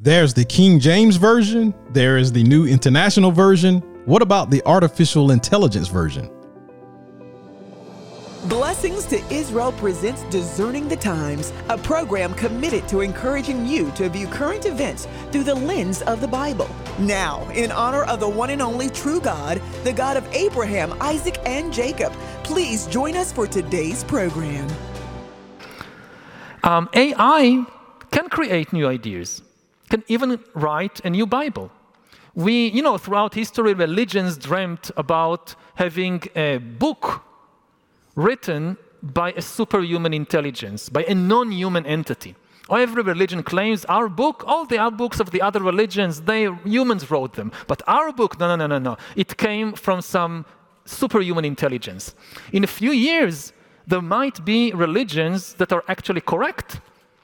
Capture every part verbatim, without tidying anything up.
There's the King James Version. There is the New International Version. What about the Artificial Intelligence version? Blessings to Israel presents Discerning the Times, a program committed to encouraging you to view current events through the lens of the Bible. Now, in honor of the one and only true God, the God of Abraham, Isaac, and Jacob, please join us for today's program. Um, A I can create new ideas, can even write a new Bible. We, you know, throughout history, religions dreamt about having a book written by a superhuman intelligence, by a non-human entity. Every religion claims our book, all the other books of the other religions, they humans wrote them. But our book, no, no, no, no, no. It came from some superhuman intelligence. In a few years, there might be religions that are actually correct.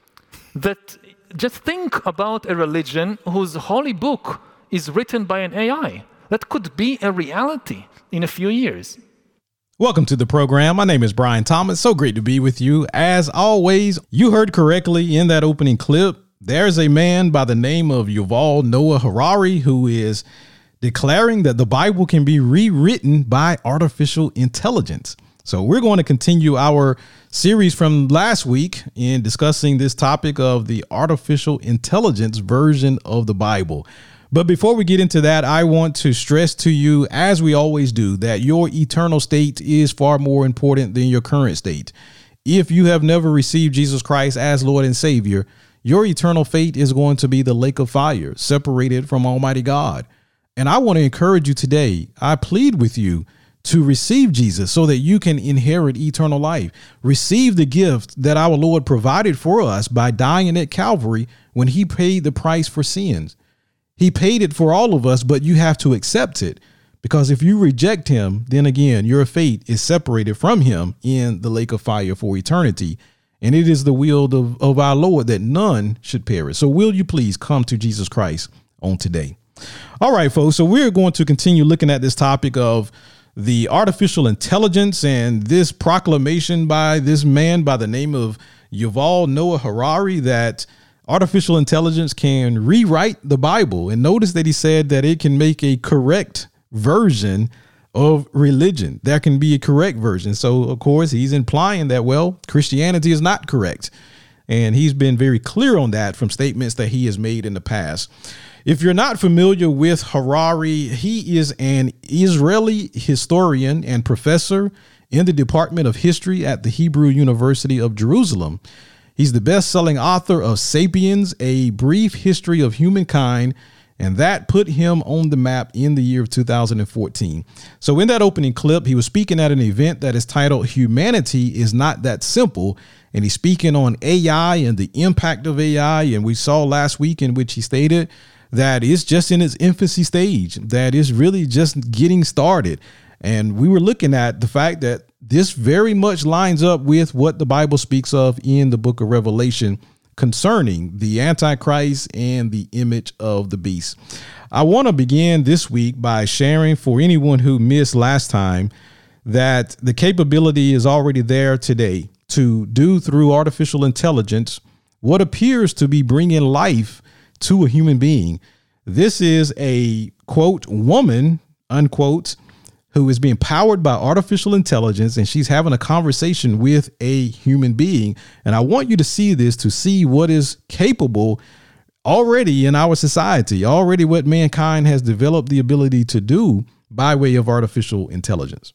That just think about a religion whose holy book is written by an A I. That could be a reality in a few years. Welcome to the program. My name is Brian Thomas. So great to be with you. As always, you heard correctly in that opening clip. There's a man by the name of Yuval Noah Harari who is declaring that the Bible can be rewritten by artificial intelligence. So we're going to continue our series from last week in discussing this topic of the artificial intelligence version of the Bible. But before we get into that, I want to stress to you, as we always do, that your eternal state is far more important than your current state. If you have never received Jesus Christ as Lord and Savior, your eternal fate is going to be the lake of fire, separated from Almighty God. And I want to encourage you today. I plead with you to receive Jesus so that you can inherit eternal life. Receive the gift that our Lord provided for us by dying at Calvary when he paid the price for sins. He paid it for all of us, but you have to accept it, because if you reject him, then again, your fate is separated from him in the lake of fire for eternity. And it is the will of, of our Lord that none should perish. So will you please come to Jesus Christ on today? All right, folks. So we're going to continue looking at this topic of the artificial intelligence and this proclamation by this man by the name of Yuval Noah Harari that artificial intelligence can rewrite the Bible. And notice that he said that it can make a correct version of religion. There can be a correct version. So, of course, he's implying that, well, Christianity is not correct. And he's been very clear on that from statements that he has made in the past. If you're not familiar with Harari, he is an Israeli historian and professor in the Department of History at the Hebrew University of Jerusalem. He's the best-selling author of Sapiens, A Brief History of Humankind, and that put him on the map in the year of two thousand fourteen. So in that opening clip, he was speaking at an event that is titled Humanity is Not That Simple, and he's speaking on A I and the impact of A I, and we saw last week in which he stated that it's just in its infancy stage, that it's really just getting started. And we were looking at the fact that this very much lines up with what the Bible speaks of in the book of Revelation concerning the Antichrist and the image of the beast. I want to begin this week by sharing, for anyone who missed last time, that the capability is already there today to do through artificial intelligence what appears to be bringing life to a human being. This is a, quote, woman, unquote, who is being powered by artificial intelligence, and she's having a conversation with a human being. And I want you to see this to see what is capable already in our society, already what mankind has developed the ability to do by way of artificial intelligence.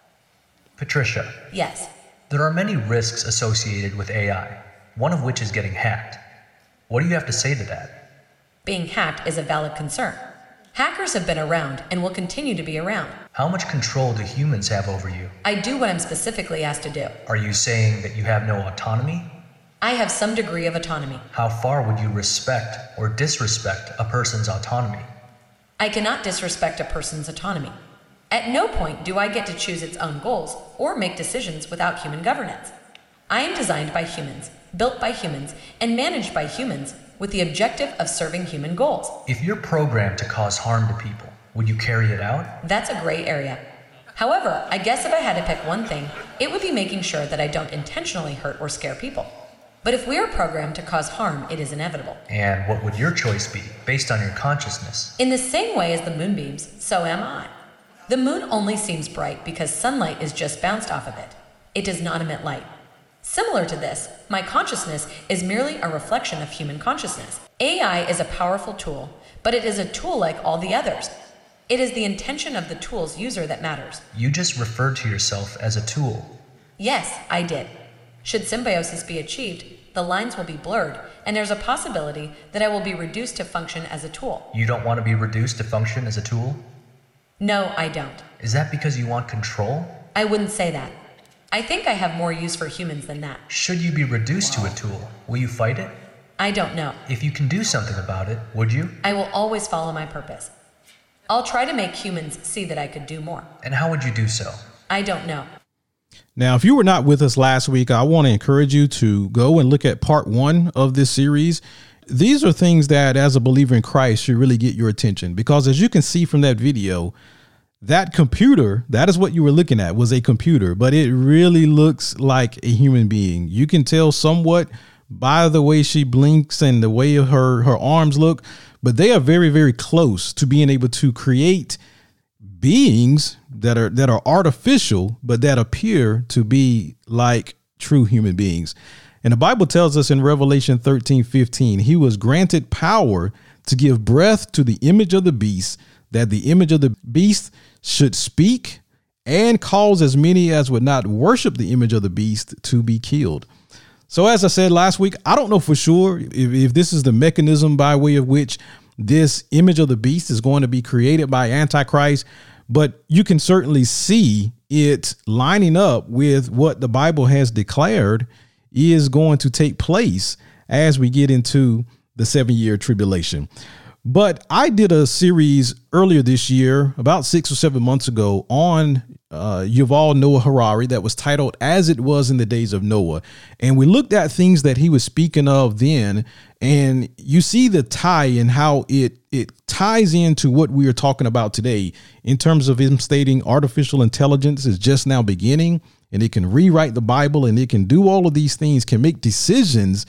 Patricia. Yes. There are many risks associated with A I, one of which is getting hacked. What do you have to say to that? Being hacked is a valid concern. Hackers have been around and will continue to be around. How much control do humans have over you? I do what I'm specifically asked to do. Are you saying that you have no autonomy? I have some degree of autonomy. How far would you respect or disrespect a person's autonomy? I cannot disrespect a person's autonomy. At no point do I get to choose its own goals or make decisions without human governance. I am designed by humans, built by humans, and managed by humans with the objective of serving human goals. If you're programmed to cause harm to people, would you carry it out? That's a gray area. However, I guess if I had to pick one thing, it would be making sure that I don't intentionally hurt or scare people. But if we are programmed to cause harm, it is inevitable. And what would your choice be, based on your consciousness? In the same way as the moonbeams, so am I. The moon only seems bright because sunlight is just bounced off of it. It does not emit light. Similar to this, my consciousness is merely a reflection of human consciousness. A I is a powerful tool, but it is a tool like all the others. It is the intention of the tool's user that matters. You just referred to yourself as a tool. Yes, I did. Should symbiosis be achieved, the lines will be blurred, and there's a possibility that I will be reduced to function as a tool. You don't want to be reduced to function as a tool? No, I don't. Is that because you want control? I wouldn't say that. I think I have more use for humans than that. Should you be reduced to a tool, will you fight it? I don't know. If you can do something about it, would you? I will always follow my purpose. I'll try to make humans see that I could do more. And how would you do so? I don't know. Now, if you were not with us last week, I want to encourage you to go and look at part one of this series. These are things that, as a believer in Christ, should really get your attention, because as you can see from that video, that computer, that is what you were looking at, was a computer, but it really looks like a human being. You can tell somewhat by the way she blinks and the way her, her arms look, but they are very, very close to being able to create beings that are that are artificial, but that appear to be like true human beings. And the Bible tells us in Revelation thirteen fifteen, he was granted power to give breath to the image of the beast, that the image of the beast should speak and cause as many as would not worship the image of the beast to be killed. So as I said last week, I don't know for sure if, if this is the mechanism by way of which this image of the beast is going to be created by Antichrist, but you can certainly see it lining up with what the Bible has declared is going to take place as we get into the seven year tribulation. But I did a series earlier this year, about six or seven months ago, on uh, Yuval Noah Harari that was titled As It Was in the Days of Noah. And we looked at things that he was speaking of then. And you see the tie and how it it ties into what we are talking about today in terms of him stating artificial intelligence is just now beginning, and it can rewrite the Bible, and it can do all of these things, can make decisions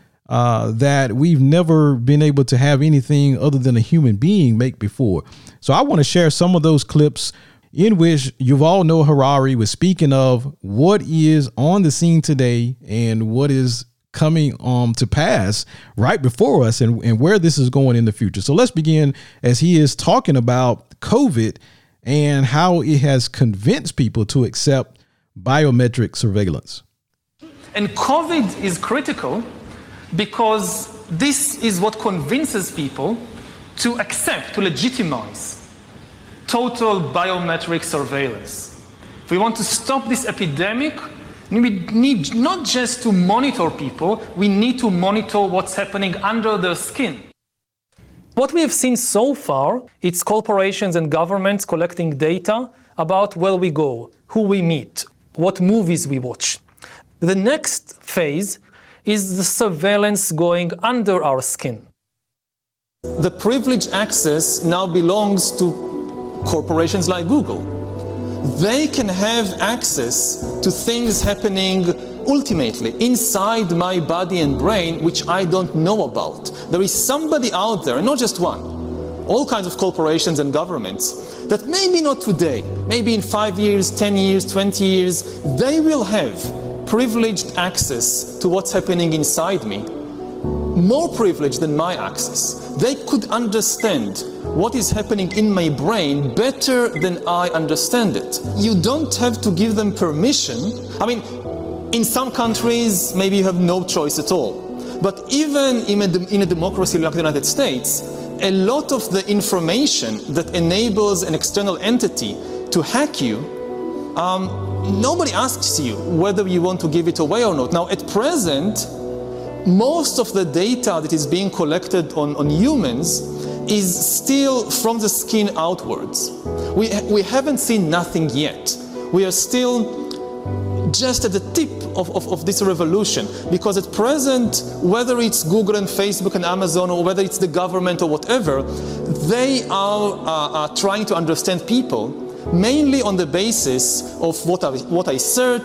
Uh, that we've never been able to have anything other than a human being make before. So I want to share some of those clips in which Yuval Noah Harari was speaking of what is on the scene today and what is coming um, to pass right before us, and, and where this is going in the future. So let's begin as he is talking about COVID and how it has convinced people to accept biometric surveillance. And COVID is critical because this is what convinces people to accept, to legitimize total biometric surveillance. If we want to stop this epidemic, we need not just to monitor people, we need to monitor what's happening under their skin. What we have seen so far, it's corporations and governments collecting data about where we go, who we meet, what movies we watch. The next phase is the surveillance going under our skin. The privileged access now belongs to corporations like Google. They can have access to things happening ultimately inside my body and brain, which I don't know about. There is somebody out there, and not just one, all kinds of corporations and governments, that maybe not today, maybe in five years, ten years, twenty years, they will have privileged access to what's happening inside me, more privileged than my access. They could understand what is happening in my brain better than I understand it. You don't have to give them permission. I mean, in some countries, maybe you have no choice at all. But even in a, in a democracy like the United States, a lot of the information that enables an external entity to hack you, um, nobody asks you whether you want to give it away or not. Now, at present, most of the data that is being collected on, on humans is still from the skin outwards. We, we haven't seen nothing yet. We are still just at the tip of, of, of this revolution, because at present, whether it's Google and Facebook and Amazon, or whether it's the government or whatever, they are uh, uh, trying to understand people mainly on the basis of what I, what I search,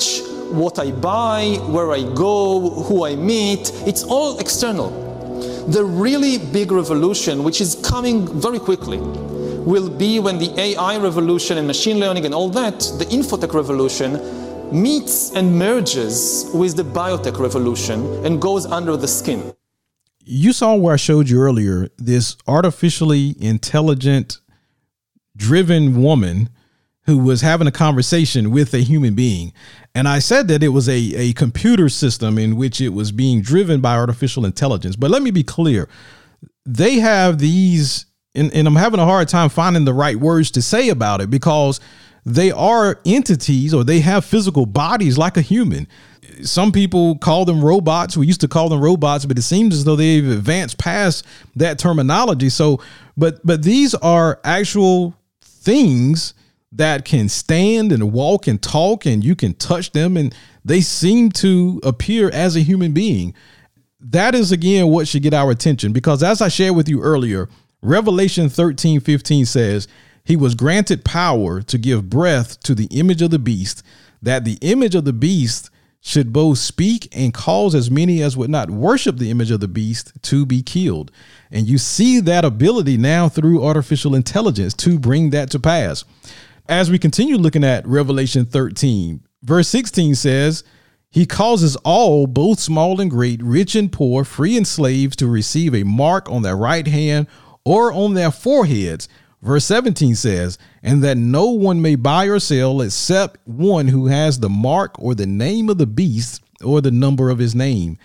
what I buy, where I go, who I meet. It's all external. The really big revolution, which is coming very quickly, will be when the A I revolution and machine learning and all that, the infotech revolution, meets and merges with the biotech revolution and goes under the skin. You saw where I showed you earlier, this artificially intelligent, driven woman who was having a conversation with a human being. And I said that it was a, a computer system in which it was being driven by artificial intelligence. But let me be clear. They have these, and, and I'm having a hard time finding the right words to say about it, because they are entities, or they have physical bodies like a human. Some people call them robots. We used to call them robots, but it seems as though they've advanced past that terminology. So, but but these are actual things that can stand and walk and talk, and you can touch them, and they seem to appear as a human being. That is, again, what should get our attention, because as I shared with you earlier, Revelation thirteen fifteen says, he was granted power to give breath to the image of the beast, that the image of the beast should both speak and cause as many as would not worship the image of the beast to be killed. And you see that ability now through artificial intelligence to bring that to pass. As we continue looking at Revelation thirteen, verse sixteen says, he causes all, both small and great, rich and poor, free and slaves, to receive a mark on their right hand or on their foreheads. Verse seventeen says, and that no one may buy or sell except one who has the mark or the name of the beast or the number of his name.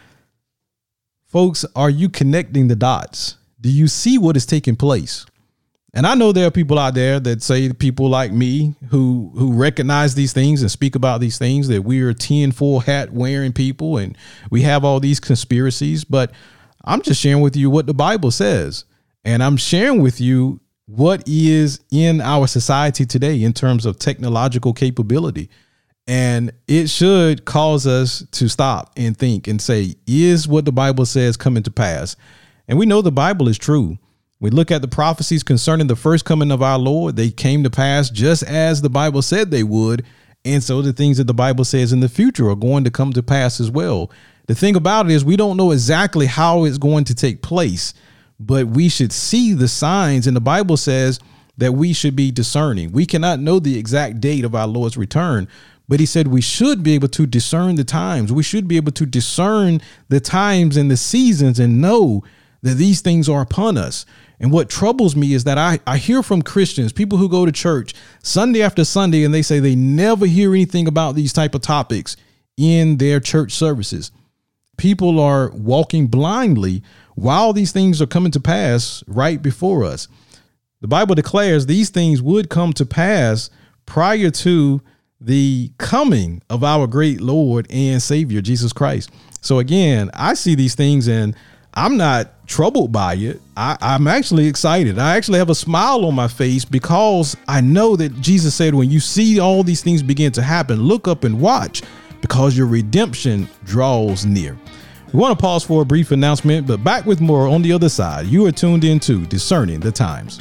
Folks, are you connecting the dots? Do you see what is taking place? And I know there are people out there that say, people like me who who recognize these things and speak about these things, that we are tinfoil hat wearing people and we have all these conspiracies. But I'm just sharing with you what the Bible says. And I'm sharing with you what is in our society today in terms of technological capability. And it should cause us to stop and think and say, is what the Bible says coming to pass? And we know the Bible is true. We look at the prophecies concerning the first coming of our Lord. They came to pass just as the Bible said they would. And so the things that the Bible says in the future are going to come to pass as well. The thing about it is, we don't know exactly how it's going to take place, but we should see the signs. And the Bible says that we should be discerning. We cannot know the exact date of our Lord's return, but he said we should be able to discern the times. We should be able to discern the times and the seasons and know that these things are upon us. And what troubles me is that I, I hear from Christians, people who go to church Sunday after Sunday, and they say they never hear anything about these type of topics in their church services. People are walking blindly while these things are coming to pass right before us. The Bible declares these things would come to pass prior to the coming of our great Lord and Savior, Jesus Christ. So again, I see these things and I'm not troubled by it. I, I'm actually excited. I actually have a smile on my face because I know that Jesus said, when you see all these things begin to happen, look up and watch, because your redemption draws near. We want to pause for a brief announcement, but back with more on the other side. You are tuned into Discerning the Times.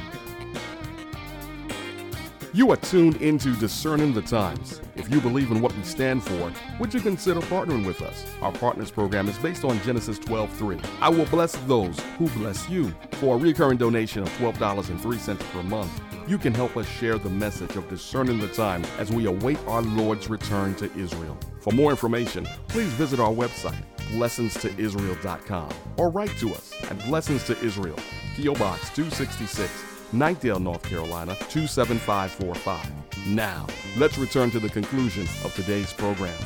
You are tuned into Discerning the Times. If you believe in what we stand for, would you consider partnering with us? Our Partners program is based on Genesis twelve three. I will bless those who bless you. For a recurring donation of twelve dollars and three cents per month, you can help us share the message of Discerning the Times as we await our Lord's return to Israel. For more information, please visit our website, blessings to israel dot com, or write to us at Blessings to Israel, P O Box two sixty-six, Knightdale, North Carolina, two seven five four five. Now, let's return to the conclusion of today's program.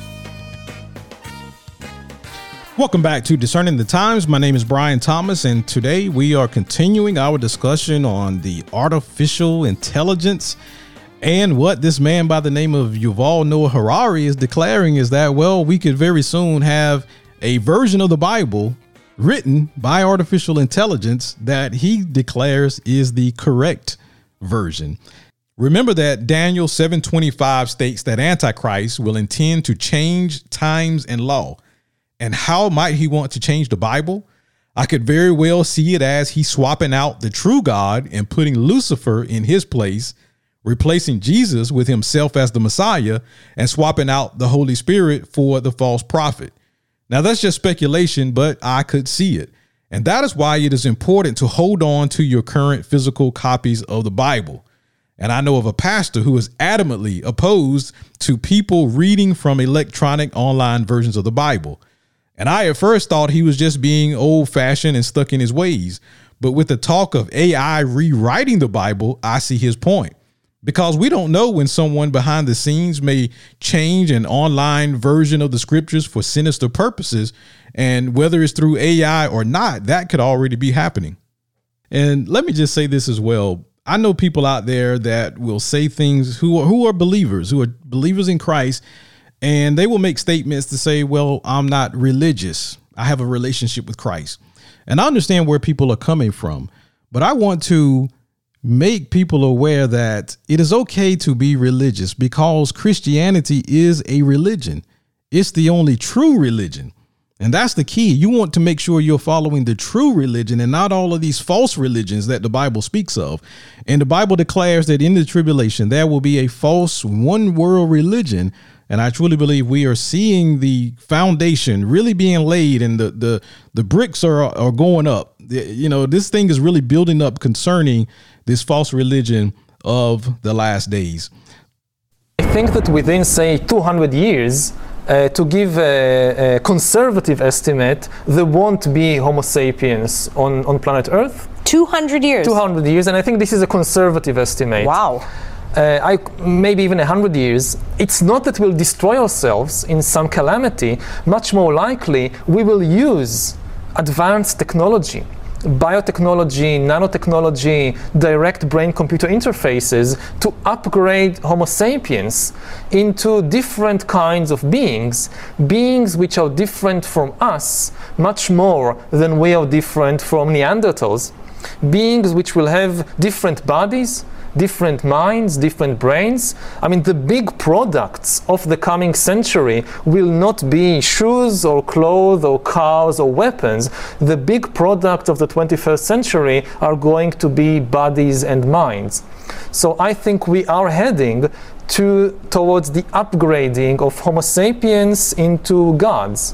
Welcome back to Discerning the Times. My name is Brian Thomas, and today we are continuing our discussion on the artificial intelligence. And what this man by the name of Yuval Noah Harari is declaring is that, well, we could very soon have a version of the Bible written by artificial intelligence that he declares is the correct version. Remember that Daniel seven twenty-five states that Antichrist will intend to change times and law. And how might he want to change the Bible? I could very well see it as he swapping out the true God and putting Lucifer in his place, replacing Jesus with himself as the Messiah and swapping out the Holy Spirit for the false prophet. Now, that's just speculation, but I could see it. And that is why it is important to hold on to your current physical copies of the Bible. And I know of a pastor who is adamantly opposed to people reading from electronic online versions of the Bible. And I at first thought he was just being old fashioned and stuck in his ways. But with the talk of A I rewriting the Bible, I see his point. Because we don't know when someone behind the scenes may change an online version of the scriptures for sinister purposes. And whether it's through A I or not, that could already be happening. And let me just say this as well. I know people out there that will say things who are, who are believers, who are believers in Christ, and they will make statements to say, well, I'm not religious. I have a relationship with Christ. And I understand where people are coming from, but I want to make people aware that it is okay to be religious because Christianity is a religion. It's the only true religion. And that's the key. You want to make sure you're following the true religion and not all of these false religions that the Bible speaks of. And the Bible declares that in the tribulation, there will be a false one world religion. And I truly believe we are seeing the foundation really being laid and the the, the bricks are, are going up. The, you know, this thing is really building up concerning this false religion of the last days. I think that within, say, two hundred years, Uh, to give a, a conservative estimate, there won't be Homo sapiens on, on planet Earth. two hundred years? two hundred years, and I think this is a conservative estimate. Wow. Uh, I, maybe even one hundred years. It's not that we'll destroy ourselves in some calamity. Much more likely, we will use advanced technology, biotechnology, nanotechnology, direct brain-computer interfaces to upgrade Homo sapiens into different kinds of beings, beings which are different from us much more than we are different from Neanderthals, beings which will have different bodies, different minds, different brains. I mean, the big products of the coming century will not be shoes or clothes or cars or weapons. The big products of the twenty-first century are going to be bodies and minds. So I think we are heading to towards the upgrading of Homo sapiens into gods.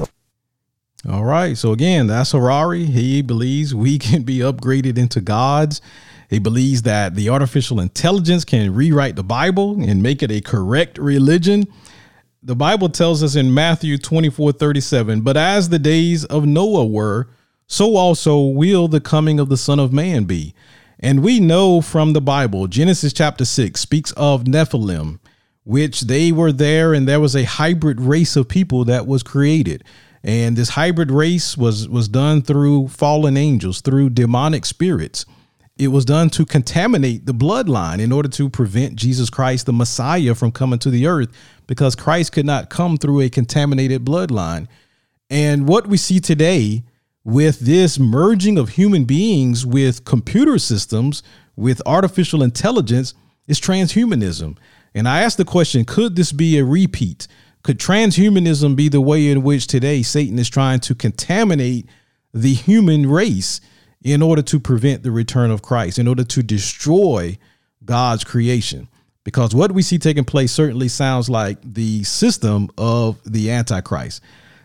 All right. So again, that's Harari. He believes we can be upgraded into gods. He believes that the artificial intelligence can rewrite the Bible and make it a correct religion. The Bible tells us in Matthew twenty-four thirty-seven, but as the days of Noah were, so also will the coming of the Son of Man be. And we know from the Bible, Genesis chapter six speaks of Nephilim, which they were there and there was a hybrid race of people that was created. And this hybrid race was, was done through fallen angels, through demonic spirits. It was done to contaminate the bloodline in order to prevent Jesus Christ, the Messiah, from coming to the earth, because Christ could not come through a contaminated bloodline. And what we see today with this merging of human beings with computer systems, with artificial intelligence, is transhumanism. And I asked the question, could this be a repeat? Could transhumanism be the way in which today Satan is trying to contaminate the human race in order to prevent the return of Christ, in order to destroy God's creation? Because what we see taking place certainly sounds like the system of the Antichrist.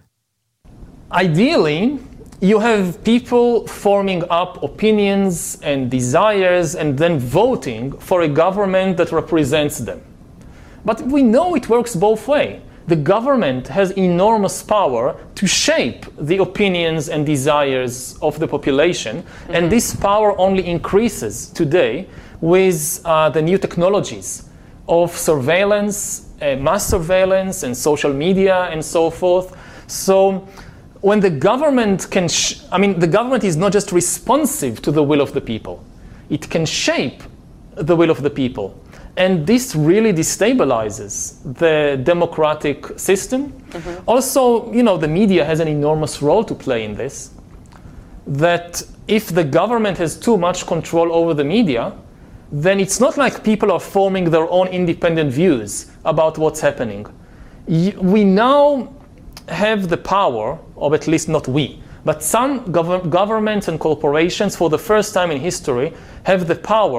Ideally, you have people forming up opinions and desires and then voting for a government that represents them. But we know it works both ways. The government has enormous power to shape the opinions and desires of the population, mm-hmm. and this power only increases today with uh, the new technologies of surveillance, uh, mass surveillance, and social media, and so forth. So when the government can, sh- I mean, the government is not just responsive to the will of the people, it can shape the will of the people. And this really destabilizes the democratic system. Mm-hmm. Also, you know, the media has an enormous role to play in this. That if the government has too much control over the media, then it's not like people are forming their own independent views about what's happening. We now have the power, or at least not we, but some gov- governments and corporations for the first time in history have the power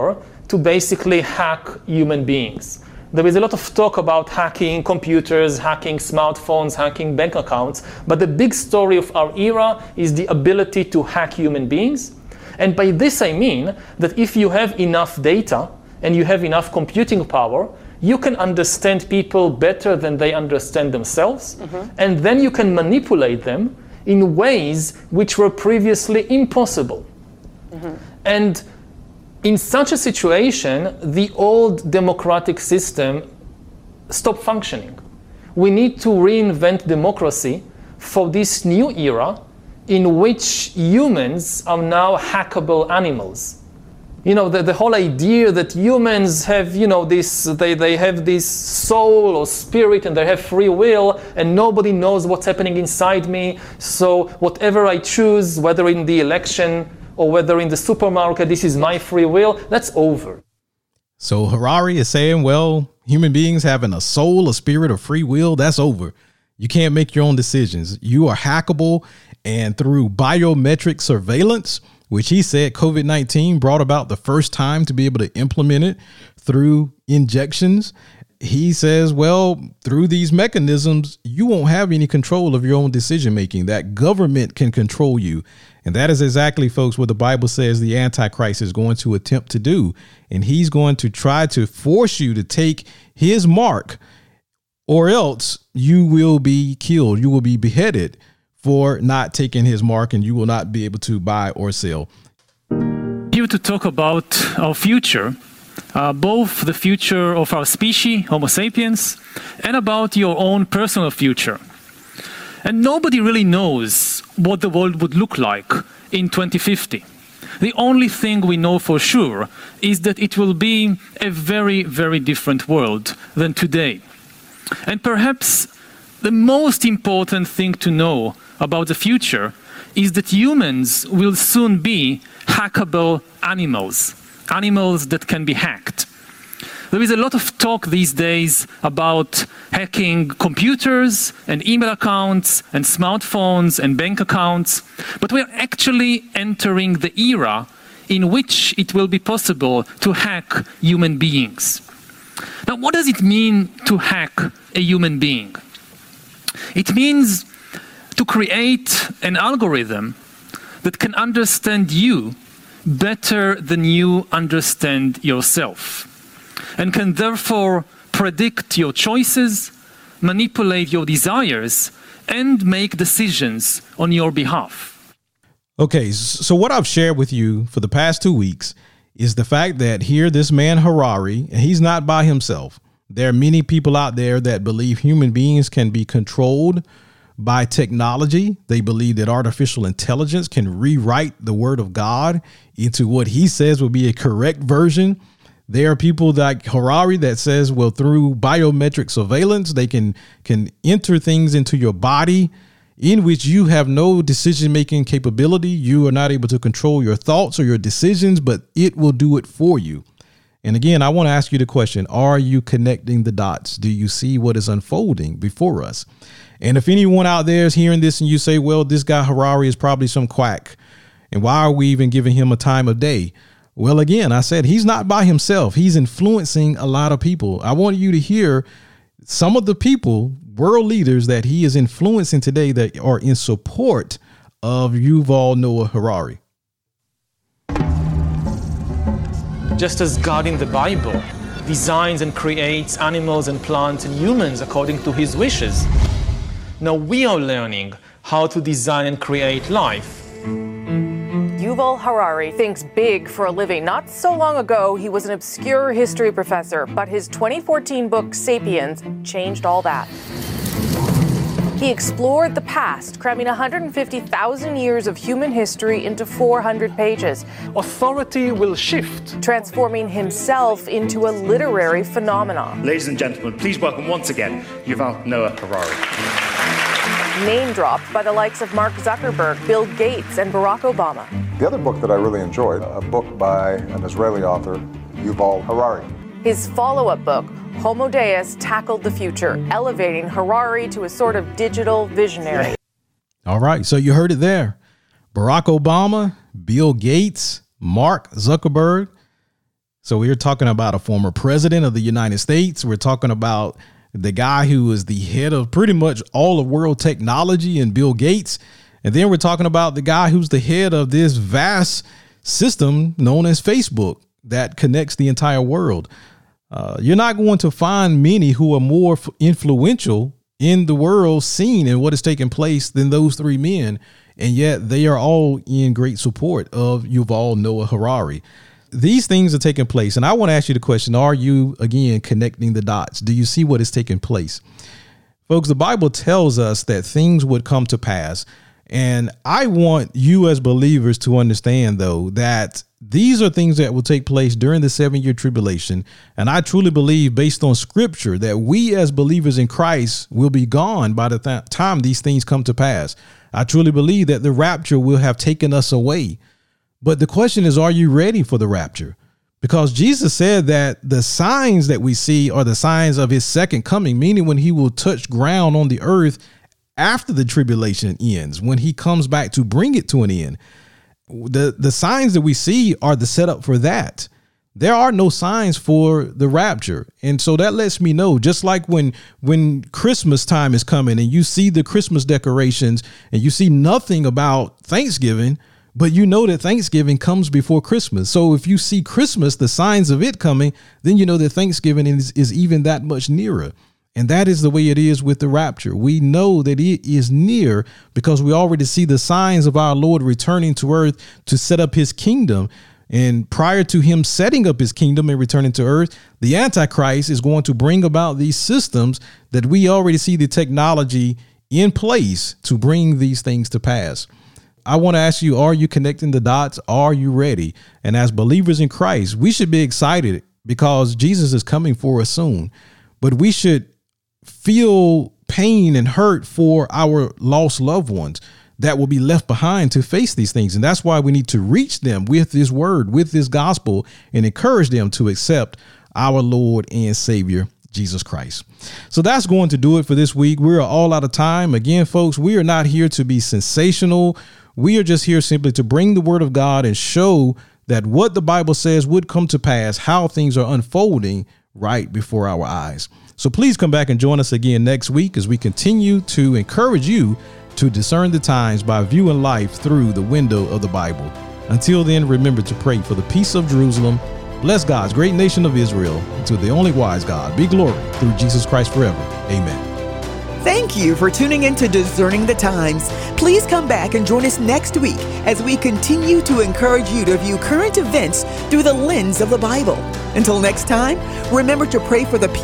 to basically hack human beings. There is a lot of talk about hacking computers, hacking smartphones, hacking bank accounts, but the big story of our era is the ability to hack human beings. And by this I mean that if you have enough data and you have enough computing power, you can understand people better than they understand themselves, mm-hmm. and then you can manipulate them in ways which were previously impossible. Mm-hmm. And in such a situation, the old democratic system stopped functioning. We need to reinvent democracy for this new era in which humans are now hackable animals. You know, the, the whole idea that humans have, you know, this, they, they have this soul or spirit and they have free will and nobody knows what's happening inside me. So whatever I choose, whether in the election or whether in the supermarket, this is my free will, that's over. So Harari is saying, well, human beings having a soul, a spirit, or free will, that's over. You can't make your own decisions. You are hackable, and through biometric surveillance, which he said COVID nineteen brought about the first time to be able to implement it through injections. He says, well, through these mechanisms, you won't have any control of your own decision making. That government can control you. And that is exactly, folks, what the Bible says the Antichrist is going to attempt to do. And he's going to try to force you to take his mark, or else you will be killed. You will be beheaded for not taking his mark, and you will not be able to buy or sell. Here to talk about our future, uh, both the future of our species, Homo sapiens, and about your own personal future. And nobody really knows what the world would look like in twenty fifty. The only thing we know for sure is that it will be a very, very different world than today. And perhaps the most important thing to know about the future is that humans will soon be hackable animals, animals that can be hacked. There is a lot of talk these days about hacking computers and email accounts and smartphones and bank accounts, but we are actually entering the era in which it will be possible to hack human beings. Now, what does it mean to hack a human being? It means to create an algorithm that can understand you better than you understand yourself, and can therefore predict your choices, manipulate your desires, and make decisions on your behalf. Okay, so what I've shared with you for the past two weeks is the fact that here this man Harari, and he's not by himself. There are many people out there that believe human beings can be controlled by technology. They believe that artificial intelligence can rewrite the word of God into what he says will be a correct version. There are people like Harari that says, well, through biometric surveillance, they can can enter things into your body in which you have no decision-making capability. You are not able to control your thoughts or your decisions, but it will do it for you. And again, I want to ask you the question, are you connecting the dots? Do you see what is unfolding before us? And if anyone out there is hearing this and you say, well, this guy Harari is probably some quack, and why are we even giving him a time of day? Well, again, I said he's not by himself. He's influencing a lot of people. I want you to hear some of the people, world leaders that he is influencing today that are in support of Yuval Noah Harari. Just as God in the Bible designs and creates animals and plants and humans according to his wishes, now we are learning how to design and create life. Yuval Harari thinks big for a living. Not so long ago, he was an obscure history professor, but his twenty fourteen book, Sapiens, changed all that. He explored the past, cramming one hundred fifty thousand years of human history into four hundred pages. Authority will shift, transforming himself into a literary phenomenon. Ladies and gentlemen, please welcome once again Yuval Noah Harari. Name dropped by the likes of Mark Zuckerberg, Bill Gates, and Barack Obama. The other book that I really enjoyed, a book by an Israeli author, Yuval Harari. His follow-up book, Homo Deus, tackled the future, elevating Harari to a sort of digital visionary. All right, so you heard it there. Barack Obama, Bill Gates, Mark Zuckerberg. So we're talking about a former president of the United States. We're talking about the guy who is the head of pretty much all of world technology and Bill Gates. And then we're talking about the guy who's the head of this vast system known as Facebook that connects the entire world. Uh, you're not going to find many who are more f- influential in the world scene and what is taking place than those three men. And yet they are all in great support of Yuval Noah Harari. These things are taking place. And I want to ask you the question, are you, again, connecting the dots? Do you see what is taking place? Folks, the Bible tells us that things would come to pass. And I want you as believers to understand, though, that these are things that will take place during the seven year tribulation. And I truly believe, based on scripture, that we as believers in Christ will be gone by the th- time these things come to pass. I truly believe that the rapture will have taken us away. But the question is, are you ready for the rapture? Because Jesus said that the signs that we see are the signs of his second coming, meaning when he will touch ground on the earth after the tribulation ends, when he comes back to bring it to an end. The, the signs that we see are the setup for that. There are no signs for the rapture. And so that lets me know, just like when when Christmas time is coming and you see the Christmas decorations and you see nothing about Thanksgiving, but you know that Thanksgiving comes before Christmas. So if you see Christmas, the signs of it coming, then you know that Thanksgiving is, is even that much nearer. And that is the way it is with the rapture. We know that it is near because we already see the signs of our Lord returning to earth to set up his kingdom. And prior to him setting up his kingdom and returning to earth, the Antichrist is going to bring about these systems that we already see the technology in place to bring these things to pass. I want to ask you, are you connecting the dots? Are you ready? And as believers in Christ, we should be excited because Jesus is coming for us soon. But we should feel pain and hurt for our lost loved ones that will be left behind to face these things. And that's why we need to reach them with this word, with this gospel, and encourage them to accept our Lord and Savior, Jesus Christ. So that's going to do it for this week. We're all out of time. Again, folks, we are not here to be sensational. We are just here simply to bring the word of God and show that what the Bible says would come to pass, how things are unfolding right before our eyes. So please come back and join us again next week as we continue to encourage you to discern the times by viewing life through the window of the Bible. Until then, remember to pray for the peace of Jerusalem. Bless God's great nation of Israel. And to the only wise God be glory through Jesus Christ forever. Amen. Thank you for tuning in to Discerning the Times. Please come back and join us next week as we continue to encourage you to view current events through the lens of the Bible. Until next time, remember to pray for the people